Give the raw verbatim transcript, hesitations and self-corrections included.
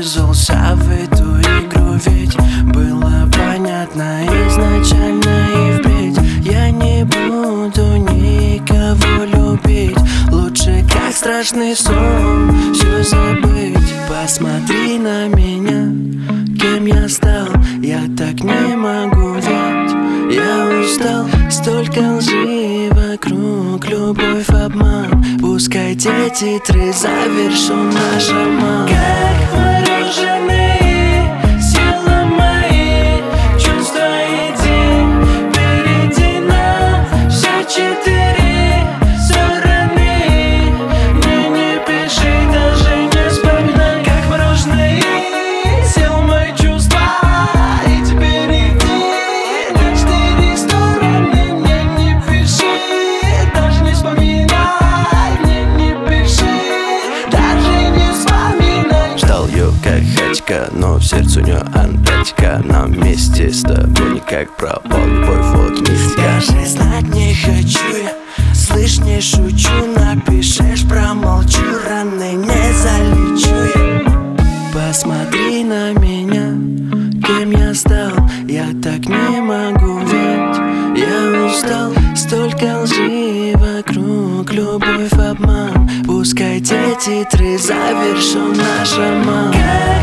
ввязался в эту игру, ведь было понятно изначально и впредь: я не буду никого любить. Лучше, как страшный сон, все забыть. Посмотри на меня, кем я стал. Я так не могу, ведь я устал. Столько лжи вокруг, любовь, обман. Пускай те титры завершен наш роман. Как мороженые силы мои, чувства и день впереди нам. Все четыре стороны, мне не пиши, даже не вспоминай. Как мороженые силы мои чувства, и теперь иди на четыре стороны. Мне не пиши, даже не вспоминай. Как хачка, но в сердце у нее Антарктика. Нам вместе с тобой никак пропал любовь, вот мистика. Даже знать не хочу я, слышь, не шучу. Напишешь, промолчу, раны не залечу я. Посмотри на меня, кем я стал. Я так не могу, ведь я устал. Столько лжи вокруг, любовь, обман. Пускай те титры завершен наш роман.